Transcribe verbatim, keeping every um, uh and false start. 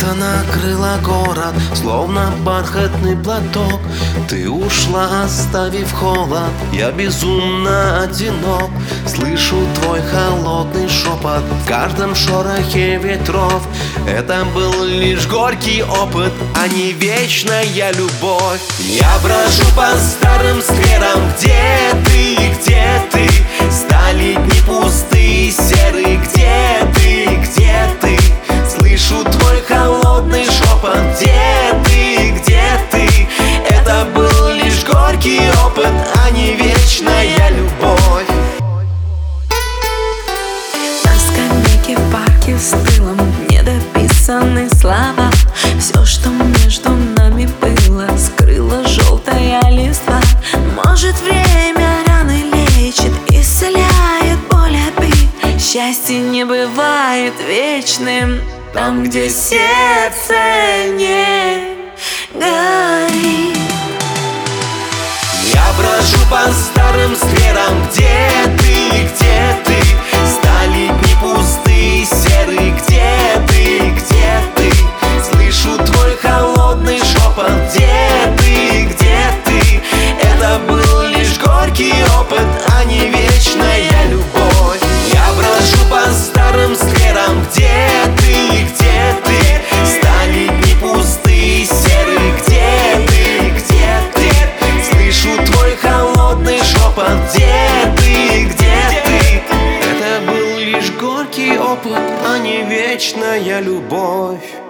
Лето накрыло город, словно бархатный платок. Ты ушла, оставив холод, я безумно одинок. Слышу твой холодный шепот в каждом шорохе ветров. Это был лишь горький опыт, а не вечная любовь. Я брожу по старым скверам, где ты, где ты? Стали дни пустые, серые, где ты, где ты? Слышу твой холодный шепот, где ты, где ты? Это был лишь горький опыт, а не вечная любовь. На скамейке в парке с тылом недописанные слова. Все, что между нами было, скрыла желтая листва. Может, время раны лечит, исцеляет боль обид. Счастье не бывает вечным там, где сердце не горит. Я брожу по старым скверам, где ты, где ты? Стали дни пустые, серые, где ты, где ты? Слышу твой холодный шепот, где ты, где ты? Это был лишь горький опыт, а не вечная любовь. Я брожу по старым скверам, где ты, где ты? Стали дни пустые, серые, где ты, где ты? Слышу твой холодный шепот, где ты, где ты? Это был лишь горький опыт, а не вечная любовь.